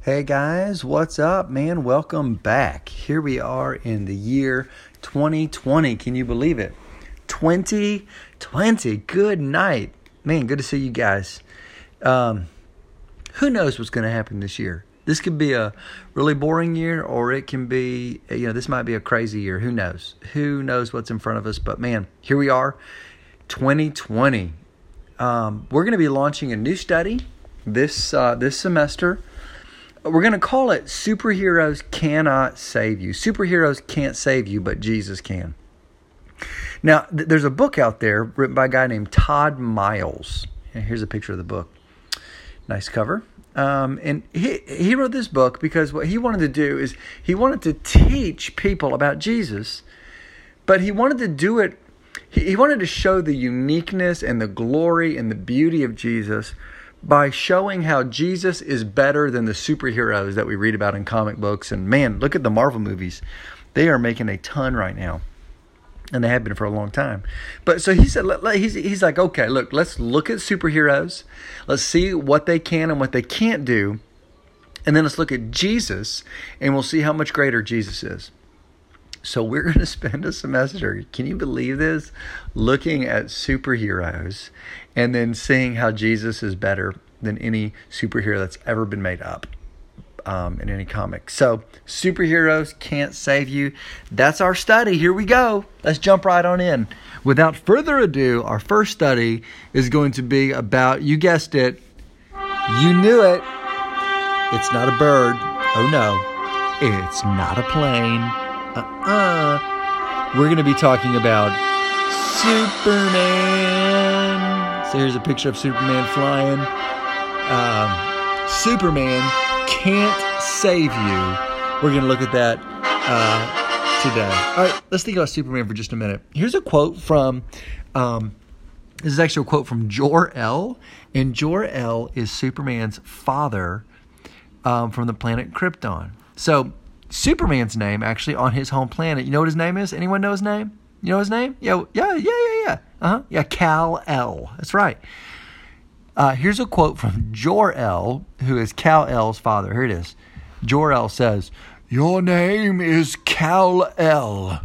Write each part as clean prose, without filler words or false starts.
Hey guys, what's up, man? Welcome back. Here we are in the year 2020. Can you believe it? 2020. Good night. Man, good to see you guys. Who knows what's going to happen this year? This could be a really boring year, or it can be, this might be a crazy year. Who knows? Who knows what's in front of us? But man, here we are, 2020. We're going to be launching a new study this semester. We're going to call it Superheroes Cannot Save You. Superheroes can't save you, but Jesus can. Now, there's a book out there written by a guy named Todd Miles. And here's a picture of the book. Nice cover. And he wrote this book because what he wanted to do is he wanted to teach people about Jesus, but he wanted to do it. He wanted to show the uniqueness and the glory and the beauty of Jesus by showing how Jesus is better than the superheroes that we read about in comic books. And man, look at the Marvel movies. They are making a ton right now. And they have been for a long time. But so he said, he's like, okay, look, let's look at superheroes. Let's see what they can and what they can't do. And then let's look at Jesus, and we'll see how much greater Jesus is. So we're going to spend a semester, can you believe this, looking at superheroes and then seeing how Jesus is better than any superhero that's ever been made up in any comic. So superheroes can't save you. That's our study. Here we go. Let's jump right on in. Without further ado, our first study is going to be about, you guessed it, you knew it, it's not a bird. Oh no, it's not a plane. We're going to be talking about Superman. So here's a picture of Superman flying. Superman can't save you. We're going to look at that today. All right, let's think about Superman for just a minute. Here's a quote from, this is actually a quote from Jor-El. And Jor-El is Superman's father from the planet Krypton. So Superman's name, actually, on his home planet, you know what his name is? Anyone know his name? You know his name? Yeah. Yeah, Kal-El. That's right. Here's a quote from Jor-El, who is Kal-El's father. Here it is. Jor-El says, "Your name is Kal-El.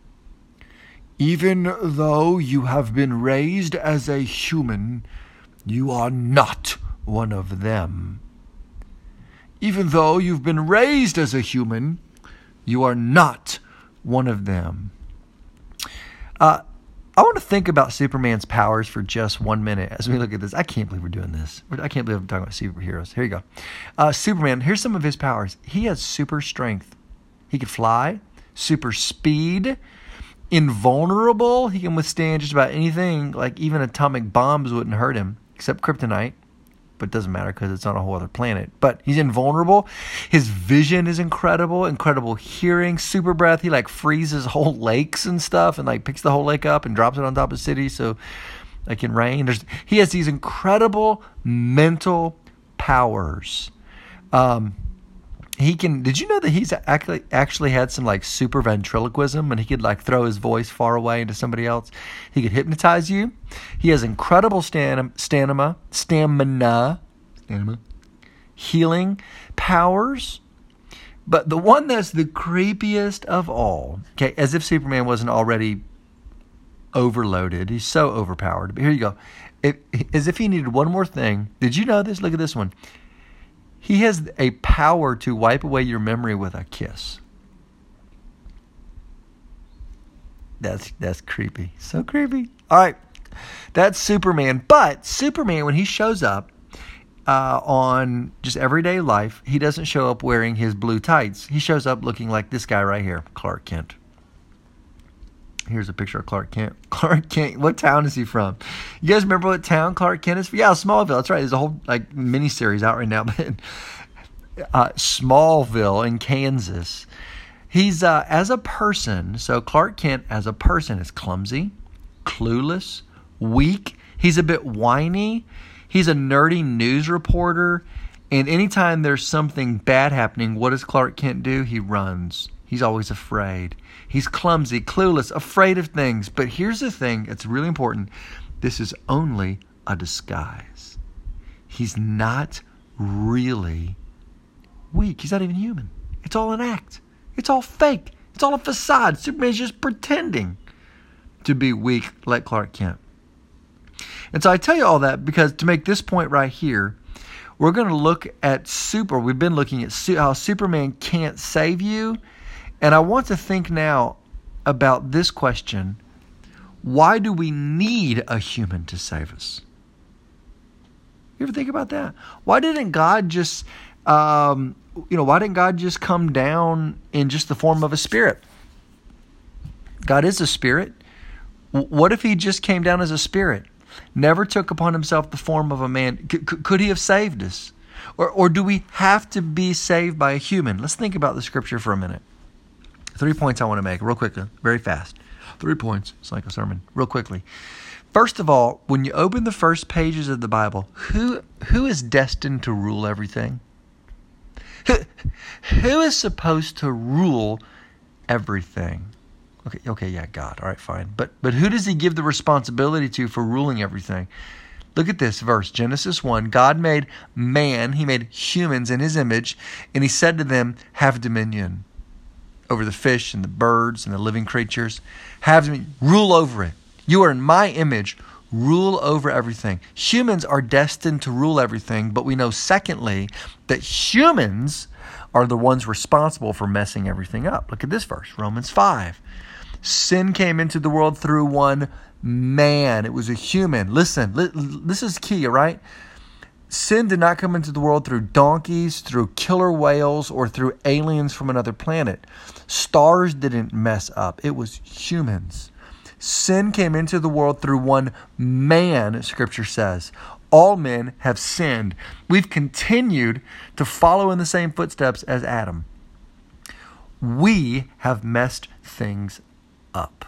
Even though you have been raised as a human, you are not one of them. Even though you've been raised as a human, you are not one of them." I want to think about Superman's powers for just 1 minute as we look at this. I can't believe we're doing this. I can't believe I'm talking about superheroes. Here you go. Superman, here's some of his powers. He has super strength. He can fly, super speed, invulnerable. He can withstand just about anything, like even atomic bombs wouldn't hurt him, except kryptonite. But it doesn't matter because it's on a whole other planet. But he's invulnerable. His vision is incredible hearing, super breath. He freezes whole lakes and stuff and picks the whole lake up and drops it on top of the city so it can rain. He has these incredible mental powers. Did you know that he's actually had some super ventriloquism, and he could throw his voice far away into somebody else? He could hypnotize you. He has incredible stamina, healing powers. But the one that's the creepiest of all, okay, as if Superman wasn't already overloaded. He's so overpowered. But here you go. As if he needed one more thing. Did you know this? Look at this one. He has a power to wipe away your memory with a kiss. That's creepy. So creepy. All right. That's Superman. But Superman, when he shows up on just everyday life, he doesn't show up wearing his blue tights. He shows up looking like this guy right here, Clark Kent. Here's a picture of Clark Kent. Clark Kent, what town is he from? You guys remember what town Clark Kent is from? Yeah, Smallville. That's right. There's a whole mini-series out right now. But Smallville in Kansas. He's, as a person, so Clark Kent as a person is clumsy, clueless, weak. He's a bit whiny. He's a nerdy news reporter. And anytime there's something bad happening, what does Clark Kent do? He runs. He's always afraid. He's clumsy, clueless, afraid of things. But here's the thing, it's really important. This is only a disguise. He's not really weak. He's not even human. It's all an act. It's all fake. It's all a facade. Superman's just pretending to be weak like Clark Kent. And so I tell you all that because to make this point right here, we're going to look at we've been looking at how Superman can't save you. And I want to think now about this question. Why do we need a human to save us? You ever think about that? Why didn't God just, why didn't God just come down in just the form of a spirit? God is a spirit. What if he just came down as a spirit? Never took upon himself the form of a man. Could he have saved us? Or do we have to be saved by a human? Let's think about the scripture for a minute. 3 points I want to make real quickly, very fast. 3 points. It's like a sermon. Real quickly. First of all, when you open the first pages of the Bible, who is destined to rule everything? Who is supposed to rule everything? Okay, yeah, God. All right, fine. But who does he give the responsibility to for ruling everything? Look at this verse, Genesis 1. God made man, he made humans in his image, and he said to them, have dominion over the fish and the birds and the living creatures. Have dominion, rule over it. You are in my image, rule over everything. Humans are destined to rule everything, but we know secondly that humans are the ones responsible for messing everything up. Look at this verse, Romans 5. Sin came into the world through one man. It was a human. Listen, this is key, all right? Sin did not come into the world through donkeys, through killer whales, or through aliens from another planet. Stars didn't mess up. It was humans. Sin came into the world through one man, Scripture says. All men have sinned. We've continued to follow in the same footsteps as Adam. We have messed things up.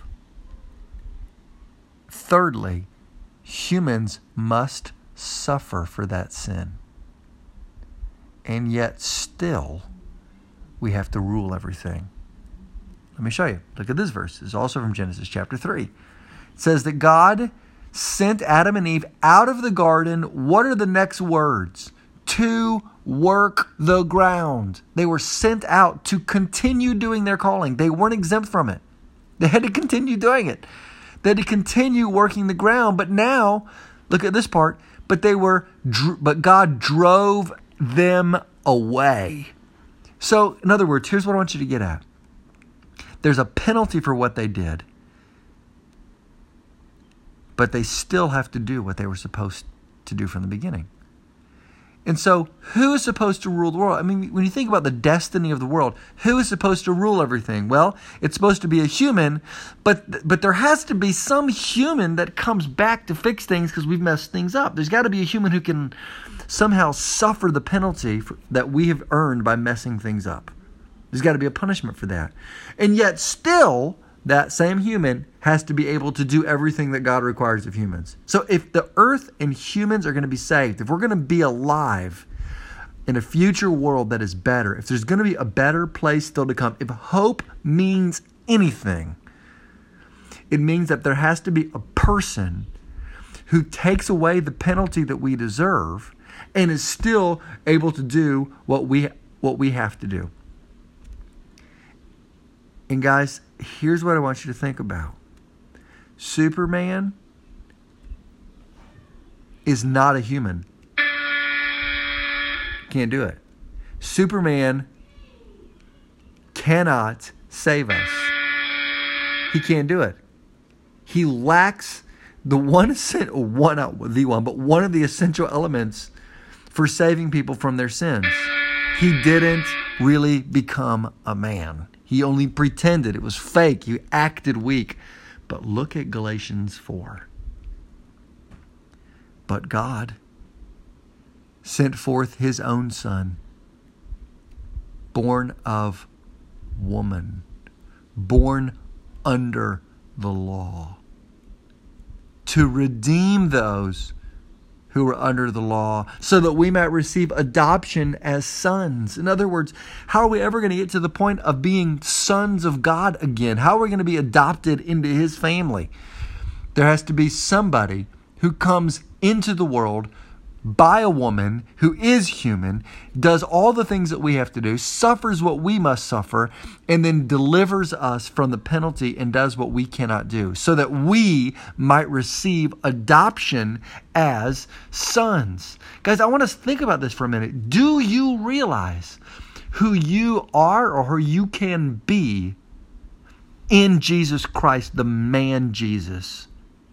Thirdly, humans must suffer for that sin. And yet still, we have to rule everything. Let me show you. Look at this verse. It's also from Genesis chapter 3. It says that God sent Adam and Eve out of the garden. What are the next words? To work the ground. They were sent out to continue doing their calling. They weren't exempt from it. They had to continue doing it. They had to continue working the ground. But now, look at this part. But God drove them away. So, in other words, here's what I want you to get at. There's a penalty for what they did, but they still have to do what they were supposed to do from the beginning. And so, who is supposed to rule the world? I mean, when you think about the destiny of the world, who is supposed to rule everything? Well, it's supposed to be a human, but there has to be some human that comes back to fix things because we've messed things up. There's got to be a human who can somehow suffer the penalty that we have earned by messing things up. There's got to be a punishment for that. And yet still, that same human has to be able to do everything that God requires of humans. So if the earth and humans are going to be saved, if we're going to be alive in a future world that is better, if there's going to be a better place still to come, if hope means anything, it means that there has to be a person who takes away the penalty that we deserve and is still able to do what we have to do. And guys, here's what I want you to think about. Superman is not a human. Can't do it. Superman cannot save us. He can't do it. He lacks one of the essential elements for saving people from their sins. He didn't really become a man. He only pretended. It was fake. He acted weak. But look at Galatians 4. But God sent forth his own Son, born of woman, born under the law, to redeem those who were under the law, so that we might receive adoption as sons. In other words, how are we ever going to get to the point of being sons of God again? How are we going to be adopted into his family? There has to be somebody who comes into the world by a woman who is human, does all the things that we have to do, suffers what we must suffer, and then delivers us from the penalty and does what we cannot do, so that we might receive adoption as sons. Guys, I want us to think about this for a minute. Do you realize who you are or who you can be in Jesus Christ, the man Jesus?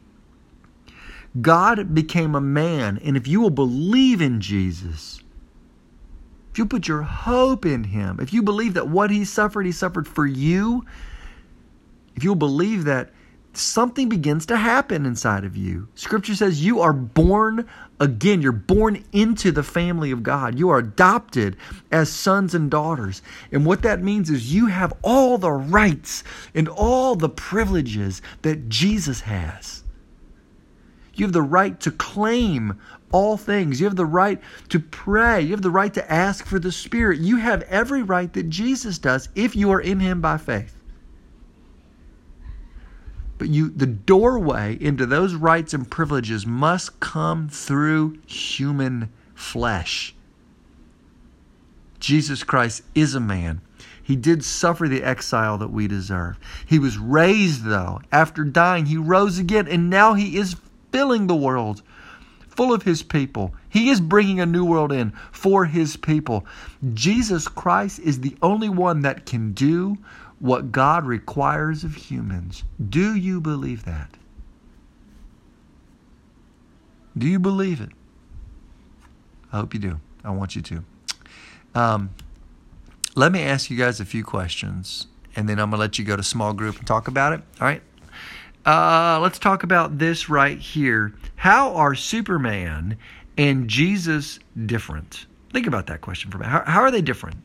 God became a man, and if you will believe in Jesus, if you put your hope in him, if you believe that what he suffered for you, if you'll believe that, something begins to happen inside of you. Scripture says you are born again. You're born into the family of God. You are adopted as sons and daughters. And what that means is you have all the rights and all the privileges that Jesus has. You have the right to claim all things. You have the right to pray. You have the right to ask for the Spirit. You have every right that Jesus does if you are in him by faith. But the doorway into those rights and privileges must come through human flesh. Jesus Christ is a man. He did suffer the exile that we deserve. He was raised, though. After dying, he rose again, and now he is filling the world full of his people. He is bringing a new world in for his people. Jesus Christ is the only one that can do what God requires of humans. Do you believe that? Do you believe it? I hope you do. I want you to. Let me ask you guys a few questions, and then I'm going to let you go to small group and talk about it. All right? Let's talk about this right here. How are Superman and Jesus different? Think about that question for a minute. How are they different?